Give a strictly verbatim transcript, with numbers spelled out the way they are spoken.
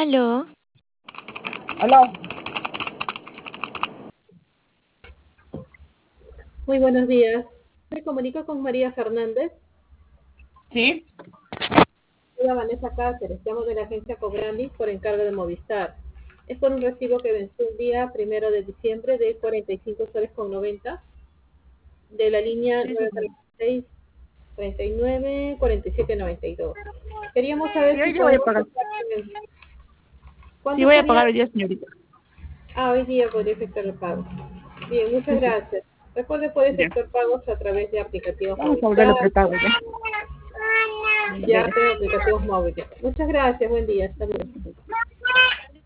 Aló. Aló. Muy buenos días. Me comunico con María Fernández. Sí. Soy Vanessa Cáceres, llamo de la agencia Cobrandis por encargo de Movistar. Es por un recibo que venció el día primero de diciembre de cuarenta y cinco soles con noventa de la línea Sí, nueve treinta y seis, treinta y nueve, cuarenta y siete, noventa y dos. Queríamos saber sí, si hoy día voy a podemos pagar. efectuar- Sí, ¿Cuándo voy a sería? pagar hoy día, señorita. Ah, hoy día podría efectuar el pago. Bien, muchas Sí, sí. gracias. Recuerde, puede Ya. efectuar pagos a través de aplicativos Vamos a volver a Movistar. prepago ya. Ya, Ya ya. tengo aplicativos móviles. Muchas gracias, buen día, hasta luego.